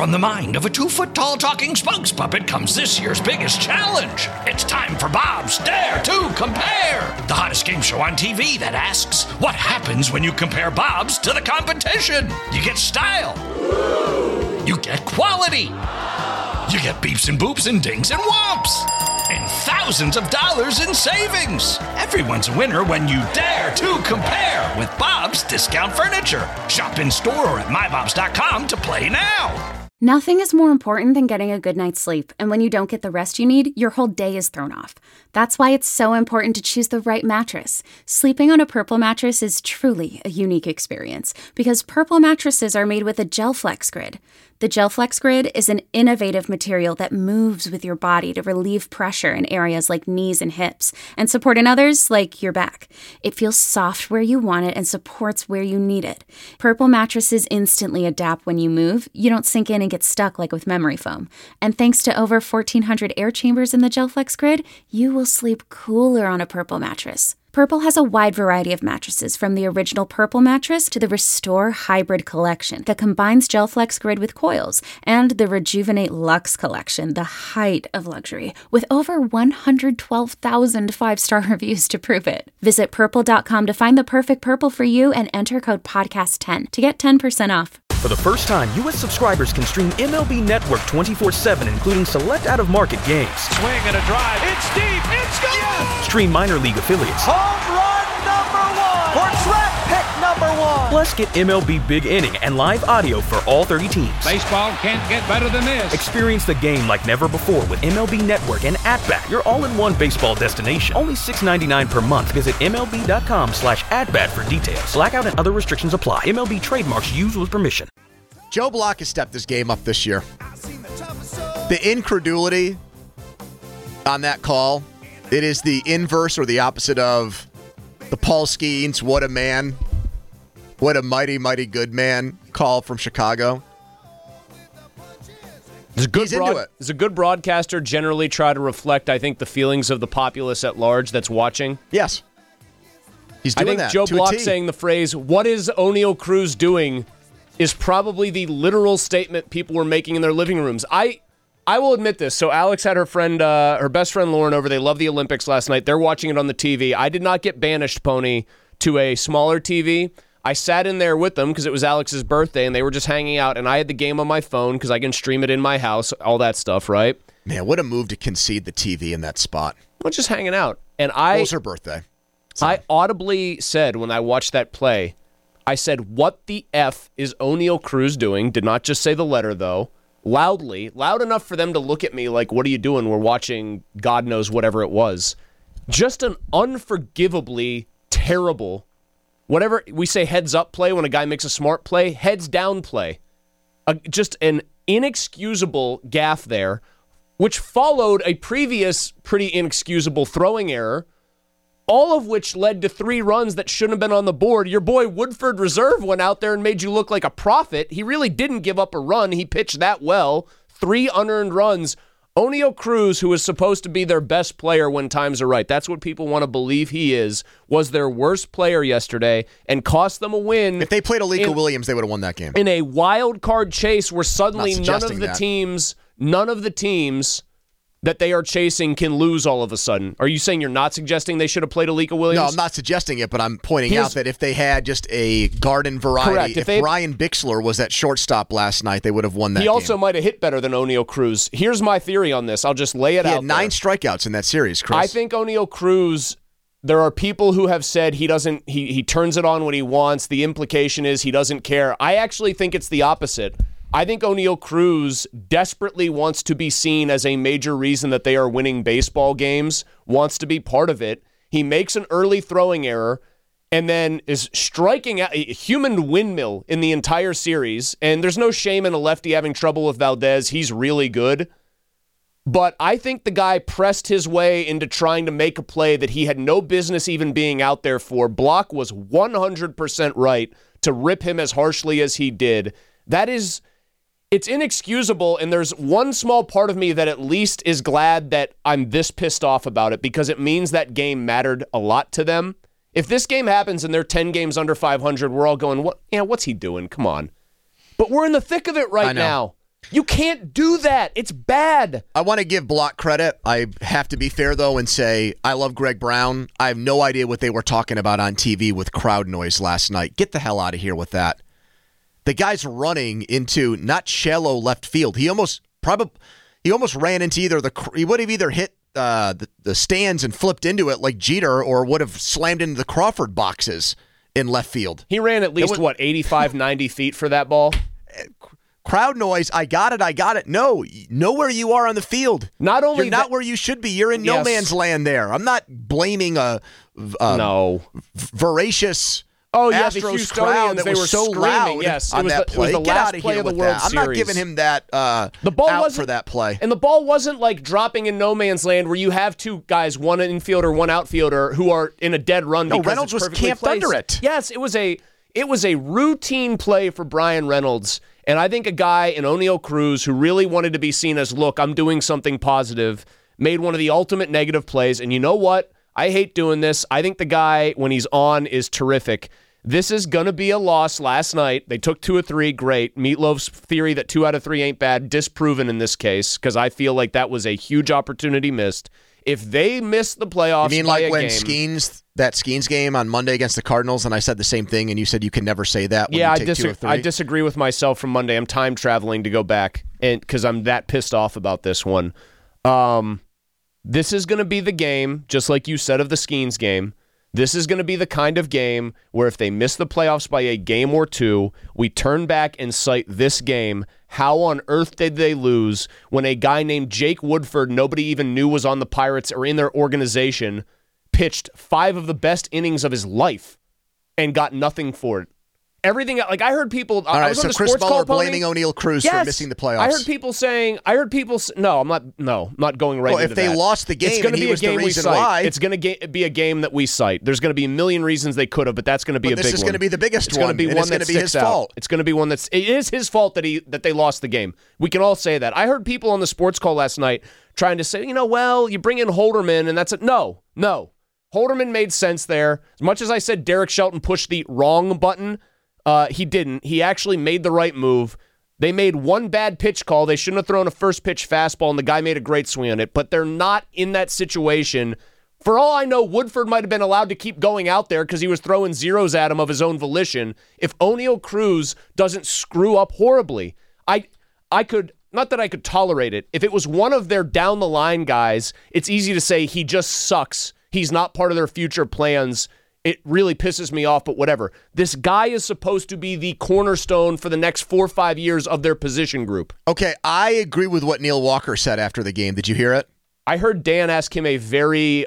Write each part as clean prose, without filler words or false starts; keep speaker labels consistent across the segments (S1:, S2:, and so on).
S1: From the mind of a 2-foot-tall talking spokes puppet comes this year's biggest challenge. It's time for Bob's Dare to Compare, the hottest game show on TV that asks, what happens when you compare Bob's to the competition? You get style. You get quality. You get beeps and boops and dings and whomps. And thousands of dollars in savings. Everyone's a winner when you dare to compare with Bob's Discount Furniture. Shop in store or at mybobs.com to play now.
S2: Nothing is more important than getting a good night's sleep, and when you don't get the rest you need, your whole day is thrown off. That's why it's so important to choose the right mattress. Sleeping on a Purple mattress is truly a unique experience, because Purple mattresses are made with a GelFlex Grid. The GelFlex Grid is an innovative material that moves with your body to relieve pressure in areas like knees and hips, and support in others like your back. It feels soft where you want it and supports where you need it. Purple mattresses instantly adapt when you move. You don't sink in and get stuck like with memory foam. And thanks to over 1,400 air chambers in the GelFlex Grid, you will sleep cooler on a Purple mattress. Purple has a wide variety of mattresses, from the original Purple mattress to the Restore Hybrid collection that combines GelFlex Grid with coils, and the Rejuvenate Luxe collection, the height of luxury, with over 112,000 five-star reviews to prove it. Visit purple.com to find the perfect Purple for you and enter code podcast10 to get 10% off.
S3: For the first time, U.S. subscribers can stream MLB Network 24/7, including select out-of-market games.
S4: Swing and a drive. It's deep. It's gone. Yes!
S3: Stream minor league affiliates.
S4: Home run number 1. Or draft pick number 1.
S3: Plus, get MLB Big Inning and live audio for all 30 teams.
S4: Baseball can't get better than this.
S3: Experience the game like never before with MLB Network and At-Bat, your all-in-one baseball destination. Only $6.99 per month. Visit MLB.com/AtBat for details. Blackout and other restrictions apply. MLB trademarks used with permission.
S5: Joe Block has stepped his game up this year. The incredulity on that call, it is the inverse or the opposite of the Paul Skeens, what a man, what a mighty, mighty good man call from Chicago.
S6: He's a good broadcaster, generally try to reflect, I think, the feelings of the populace at large that's watching.
S5: Yes. He's doing that.
S6: I think Joe Block saying the phrase, what is Oneil Cruz doing, is probably the literal statement people were making in their living rooms. I will admit this. So Alex had her best friend Lauren over. They loved the Olympics last night. They're watching it on the TV. I did not get banished, Pony, to a smaller TV. I sat in there with them because it was Alex's birthday, and they were just hanging out, and I had the game on my phone because I can stream it in my house, all that stuff, right?
S5: Man, what a move to concede the TV in that spot.
S6: Well, just hanging out. And
S5: it was her birthday. So.
S6: I audibly said when I watched that play, I said, what the F is Oneil Cruz doing? Did not just say the letter, though. Loud enough for them to look at me like, what are you doing? We're watching God knows whatever it was. Just an unforgivably terrible, whatever we say heads up play when a guy makes a smart play, heads down play. Just an inexcusable gaffe there, which followed a previous pretty inexcusable throwing error, all of which led to 3 runs that shouldn't have been on the board. Your boy Woodford Reserve went out there and made you look like a prophet. He really didn't give up a run. He pitched that well. 3 unearned runs. Oneil Cruz, who is supposed to be their best player when times are right, that's what people want to believe he is, was their worst player yesterday and cost them a win.
S5: If they played Alika Williams, they would have won that game.
S6: In a wild card chase where suddenly none of the teams that they are chasing can lose all of a sudden. Are you saying you're not suggesting they should have played Alika Williams?
S5: No, I'm not suggesting it, but I'm pointing out that if they had just a garden variety, if Ryan Bixler was at shortstop last night, they would have won that game.
S6: He also might have hit better than Oneil Cruz. Here's my theory on this. I'll just lay it out there.
S5: He had 9 strikeouts in that series, Chris.
S6: I think Oneil Cruz, there are people who have said he turns it on when he wants. The implication is he doesn't care. I actually think it's the opposite. I think Oneil Cruz desperately wants to be seen as a major reason that they are winning baseball games, wants to be part of it. He makes an early throwing error and then is striking out a human windmill in the entire series. And there's no shame in a lefty having trouble with Valdez. He's really good. But I think the guy pressed his way into trying to make a play that he had no business even being out there for. Block was 100% right to rip him as harshly as he did. It's inexcusable, and there's one small part of me that at least is glad that I'm this pissed off about it because it means that game mattered a lot to them. If this game happens and they're 10 games under 500, we're all going, what's he doing? Come on. But we're in the thick of it right now. You can't do that. It's bad.
S5: I want to give Block credit. I have to be fair, though, and say I love Greg Brown. I have no idea what they were talking about on TV with crowd noise last night. Get the hell out of here with that. The guy's running into not shallow left field. He almost ran into he would have either hit the stands and flipped into it like Jeter, or would have slammed into the Crawford boxes in left field.
S6: He ran at least, 85, 90 feet for that ball?
S5: Crowd noise, I got it. No, know where you are on the field.
S6: Not only
S5: You're not where you should be. You're in no man's land there. I'm not blaming a voracious
S6: the
S5: Astros crowd that
S6: they
S5: was
S6: were
S5: so
S6: screaming.
S5: loud
S6: Yes,
S5: on that play.
S6: It was the
S5: Get
S6: last
S5: out of
S6: play
S5: here
S6: of the
S5: with
S6: World
S5: that.
S6: Series.
S5: I'm not giving him that
S6: the ball
S5: out for that play.
S6: And the ball wasn't like dropping in no man's land where you have two guys, one infielder, one outfielder, who are in a dead run.
S5: No,
S6: because
S5: Reynolds was camped
S6: placed.
S5: under it.
S6: Yes, it was a routine play for Brian Reynolds. And I think a guy in Oneil Cruz who really wanted to be seen as, look, I'm doing something positive, made one of the ultimate negative plays. And you know what? I hate doing this. I think the guy, when he's on, is terrific. This is going to be a loss. Last night, they took 2 of 3. Great. Meatloaf's theory that 2 out of 3 ain't bad, disproven in this case, because I feel like that was a huge opportunity missed. If they miss the playoffs,
S5: you mean like when Skeens game on Monday against the Cardinals, and I said the same thing, and you said you can never say that when you take 2 of 3?
S6: I disagree with myself from Monday. I'm time traveling to go back, and because I'm that pissed off about this one. This is going to be the game, just like you said of the Skeens game. This is going to be the kind of game where if they miss the playoffs by a game or 2, we turn back and cite this game. How on earth did they lose when a guy named Jake Woodford, nobody even knew was on the Pirates or in their organization, pitched 5 of the best innings of his life and got nothing for it? Everything, like I heard people.
S5: All right,
S6: I was on
S5: so
S6: the
S5: Chris
S6: sports
S5: Muller
S6: call
S5: blaming Oneil Cruz for missing the playoffs.
S6: I heard people saying. No, I'm not going right into that.
S5: If they lost the game and he was the reason why.
S6: It's going to be a game that we cite. There's going to be a million reasons they could have, but that's going to be a big one.
S5: This is going to be the biggest
S6: one.
S5: It's
S6: going to be one that's
S5: his fault.
S6: It's going to be one it is his fault that they lost the game. We can all say that. I heard people on the sports call last night trying to say, you bring in Holderman and that's it. No. Holderman made sense there. As much as I said Derek Shelton pushed the wrong button, he didn't. He actually made the right move. They made one bad pitch call. They shouldn't have thrown a first pitch fastball, and the guy made a great swing on it. But they're not in that situation. For all I know, Woodford might have been allowed to keep going out there because he was throwing zeros at him of his own volition. If Oneil Cruz doesn't screw up horribly, I could, not that I could tolerate it. If it was one of their down-the-line guys, it's easy to say he just sucks. He's not part of their future plans. It really pisses me off, but whatever. This guy is supposed to be the cornerstone for the next 4 or 5 years of their position group.
S5: Okay, I agree with what Neil Walker said after the game. Did you hear it?
S6: I heard Dan ask him a very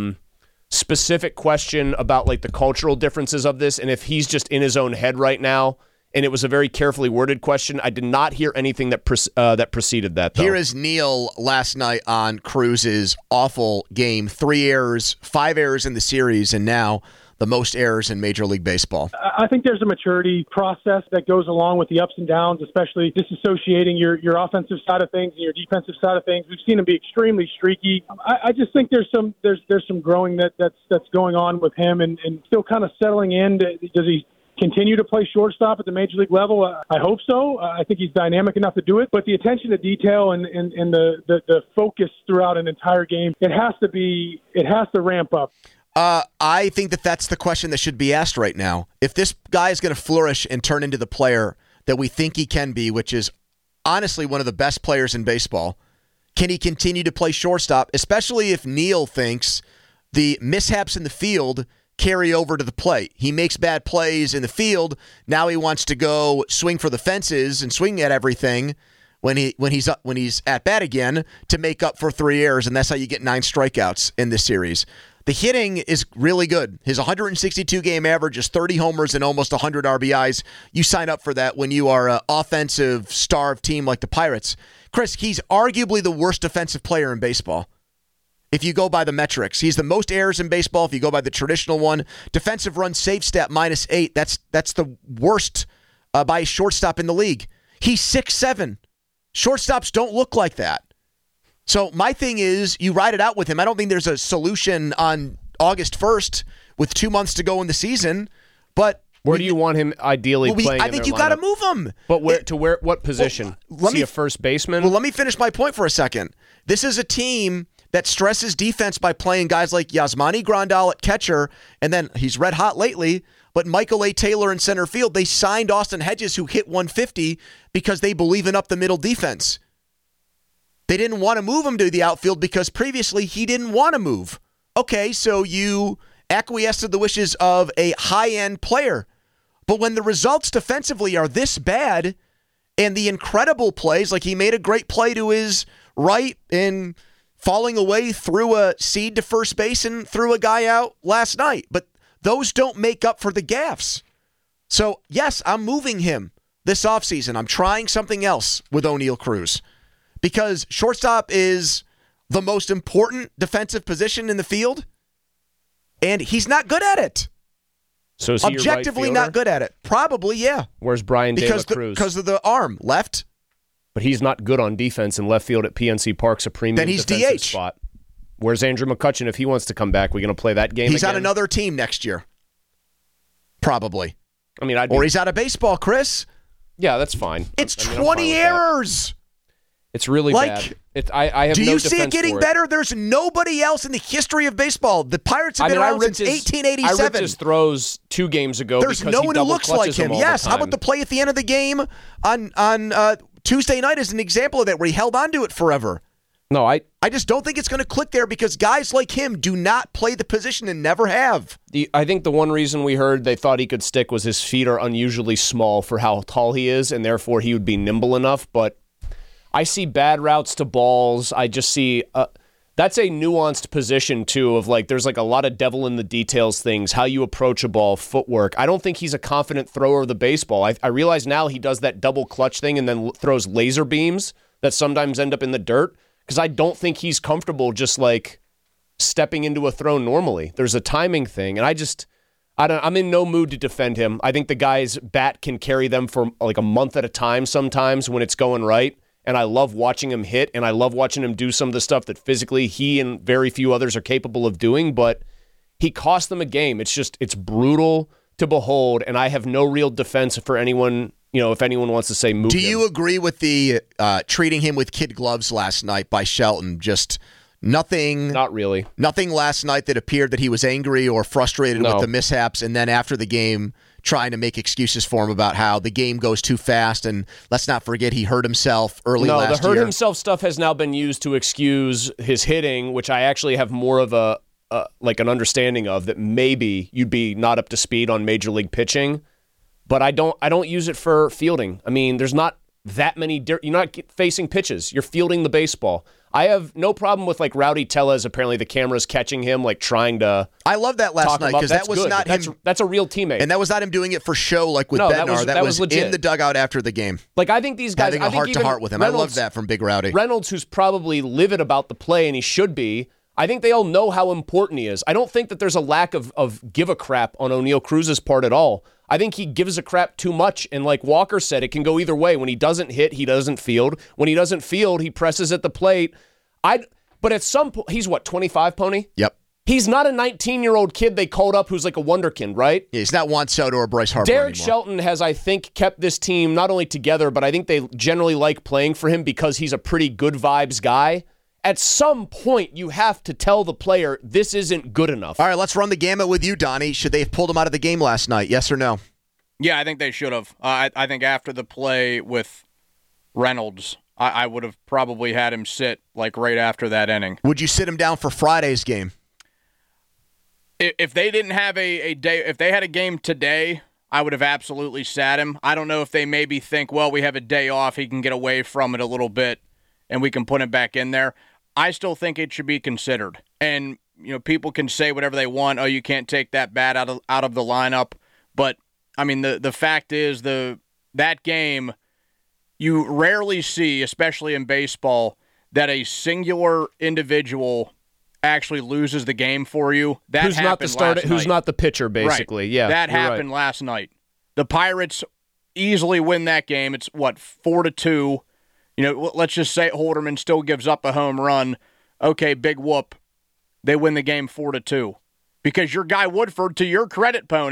S6: specific question about like the cultural differences of this and if he's just in his own head right now. And it was a very carefully worded question. I did not hear anything that preceded that, though.
S5: Here is Neil last night on Cruz's awful game. 3 errors, 5 errors in the series, and now the most errors in Major League Baseball.
S7: I think there's a maturity process that goes along with the ups and downs, especially disassociating your offensive side of things and your defensive side of things. We've seen him be extremely streaky. I just think there's some growing that's going on with him and still kind of settling in. Does he continue to play shortstop at the major league level? I hope so. I think he's dynamic enough to do it. But the attention to detail and the focus throughout an entire game, it has to ramp up.
S5: I think that's the question that should be asked right now. If this guy is going to flourish and turn into the player that we think he can be, which is honestly one of the best players in baseball, can he continue to play shortstop, especially if Neil thinks the mishaps in the field carry over to the plate? He makes bad plays in the field. Now he wants to go swing for the fences and swing at everything when he's at bat again to make up for 3 errors, and that's how you get 9 strikeouts in this series. The hitting is really good. His 162-game average is 30 homers and almost 100 RBIs. You sign up for that when you are an offensive starved team like the Pirates. Chris, he's arguably the worst defensive player in baseball. If you go by the metrics, he's the most errors in baseball. If you go by the traditional one, defensive run save stat -8. That's the worst by a shortstop in the league. He's 6'7". Shortstops don't look like that. So my thing is, you ride it out with him. I don't think there's a solution on August 1st with 2 months to go in the season, but
S6: Where do you want him ideally playing?
S5: I think you got to move him.
S6: But what position? Is he a first baseman?
S5: Well, let me finish my point for a second. This is a team that stresses defense by playing guys like Yasmani Grandal at catcher, and then he's red hot lately, but Michael A. Taylor in center field. They signed Austin Hedges, who hit 150, because they believe in up-the-middle defense. They didn't want to move him to the outfield because previously he didn't want to move. Okay, so you acquiesced to the wishes of a high-end player. But when the results defensively are this bad, and the incredible plays, like he made a great play to his right in falling away through a seed to first base and threw a guy out last night. But those don't make up for the gaffes. So, yes, I'm moving him this offseason. I'm trying something else with O'Neal Cruz because shortstop is the most important defensive position in the field, and he's not good at it.
S6: So is he
S5: objectively
S6: your right
S5: not good at it? Probably, yeah.
S6: Where's Brian De La Cruz?
S5: Because of the arm, left.
S6: But he's not good on defense in left field at PNC Park's a premium
S5: then he's
S6: defensive
S5: DH.
S6: Spot. Where's Andrew McCutchen if he wants to come back? We're going to play that game
S5: He's
S6: again?
S5: on another team next year. Probably.
S6: I mean,
S5: or he's out of baseball, Chris.
S6: Yeah, that's fine.
S5: It's 20 errors.
S6: It's really bad. I have
S5: do
S6: no
S5: you see it getting better? There's nobody else in the history of baseball. The Pirates have been around since 1887.
S6: I ripped his throws 2 games ago.
S5: There's no one who looks like him. Yes. How about the play at the end of the game on Tuesday night as an example of that, where he held on to it forever?
S6: No, I
S5: just don't think it's going to click there because guys like him do not play the position and never have.
S6: I think the one reason we heard they thought he could stick was his feet are unusually small for how tall he is, and therefore he would be nimble enough. But I see bad routes to balls. I just see that's a nuanced position, too, of like there's like a lot of devil in the details things, how you approach a ball, footwork. I don't think he's a confident thrower of the baseball. I realize now he does that double clutch thing and then throws laser beams that sometimes end up in the dirt because I don't think he's comfortable just like stepping into a throw normally. There's a timing thing, and I'm in no mood to defend him. I think the guy's bat can carry them for like a month at a time sometimes when it's going right. And I love watching him hit, and I love watching him do some of the stuff that physically he and very few others are capable of doing, but he cost them a game. It's brutal to behold, and I have no real defense for anyone, if anyone wants to say move him.
S5: Do you agree with the treating him with kid gloves last night by Shelton? Just nothing.
S6: Not really.
S5: Nothing last night that appeared that he was angry or frustrated with the mishaps, and then after the game trying to make excuses for him about how the game goes too fast, and let's not forget he hurt himself early last year.
S6: No, the hurt himself stuff has now been used to excuse his hitting, which I actually have more of an understanding of, that maybe you'd be not up to speed on major league pitching, but I don't use it for fielding. I mean, there's not that many. You're not facing pitches. You're fielding the baseball. I have no problem with like Rowdy Tellez. Apparently, the camera's catching him, like trying to.
S5: I love that last night because that was
S6: good.
S5: not him.
S6: That's a real teammate,
S5: and that was not him doing it for show, like with Bednar. That was
S6: legit.
S5: In the dugout after the game.
S6: Like I think these guys
S5: having a heart to heart with him. I love that from Big Rowdy
S6: Reynolds, who's probably livid about the play, and he should be. I think they all know how important he is. I don't think that there's a lack of give a crap on O'Neal Cruz's part at all. I think he gives a crap too much, and like Walker said, it can go either way. When he doesn't hit, he doesn't field. When he doesn't field, he presses at the plate. But at some point, he's what, 25, Pony?
S5: Yep.
S6: He's not a 19-year-old kid they called up who's like a wonderkind, right?
S5: Yeah, he's not Juan Soto or Bryce Harper
S6: Derek
S5: anymore.
S6: Shelton has, I think, kept this team not only together, but I think they generally like playing for him because he's a pretty good vibes guy. At some point, you have to tell the player, this isn't good enough.
S5: All right, let's run the gamut with you, Donnie. Should they have pulled him out of the game last night, yes or no?
S8: Yeah, I think they should have. I think after the play with Reynolds, I would have probably had him sit like right after that inning.
S5: Would you sit him down for Friday's game?
S8: If they didn't have a day, if they had a game today, I would have absolutely sat him. I don't know if they maybe think, well, we have a day off, he can get away from it a little bit, and we can put him back in there. I still think it should be considered. And people can say whatever they want. Oh, you can't take that bat out of the lineup. But I mean, the fact is that game. You rarely see, especially in baseball, that a singular individual actually loses the game for you. That
S6: who's not the starter, who's not the pitcher, basically.
S8: Right.
S6: Yeah,
S8: that happened last night. The Pirates easily win that game. It's 4-2. Let's just say Holderman still gives up a home run. Okay, big whoop. They win the game 4-2 because your guy Woodford, to your credit, Pony,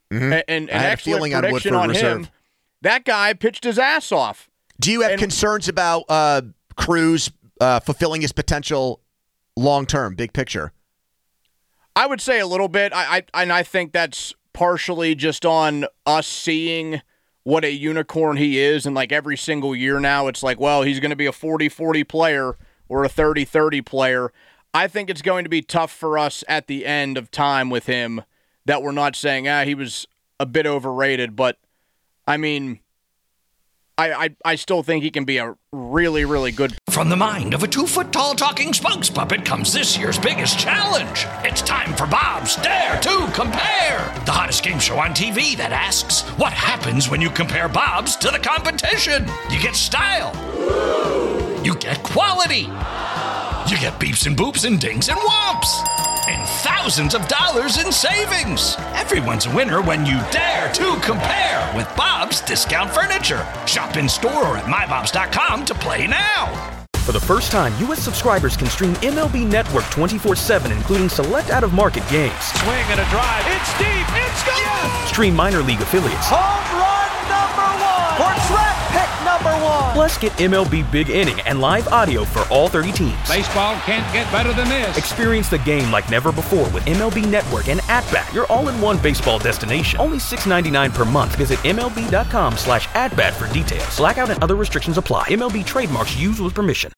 S8: And
S5: I had a
S8: excellent
S5: feeling on
S8: prediction
S5: Woodford
S8: on
S5: reserve.
S8: him. That guy pitched his ass off.
S5: Do you have concerns about Cruz fulfilling his potential long term, big picture?
S8: I would say a little bit. I think that's partially just on us seeing what a unicorn he is, and like every single year now it's like, well, he's going to be a 40-40 player or a 30-30 player. I think it's going to be tough for us at the end of time with him that we're not saying, he was a bit overrated, but I mean, I still think he can be a really, really good.
S1: From the mind of a 2-foot-tall talking spokes puppet comes this year's biggest challenge. It's time for Bob's Dare to Compare, the hottest game show on TV that asks, what happens when you compare Bob's to the competition? You get style. You get quality. You get beeps and boops and dings and whomps. And thousands of dollars in savings. Everyone's a winner when you dare to compare with Bob's Discount Furniture. Shop in store or at mybobs.com to play now.
S3: For the first time, U.S. subscribers can stream MLB Network 24/7, including select out-of-market games.
S4: Swing and a drive. It's deep. It's gone. Yes.
S3: Stream minor league affiliates.
S4: Home run number 1. Or draft pick number 1.
S3: Plus, get MLB Big Inning and live audio for all 30 teams.
S9: Baseball can't get better than this.
S3: Experience the game like never before with MLB Network and At-Bat, your all-in-one baseball destination. Only $6.99 per month. Visit MLB.com/atbat for details. Blackout and other restrictions apply. MLB trademarks used with permission.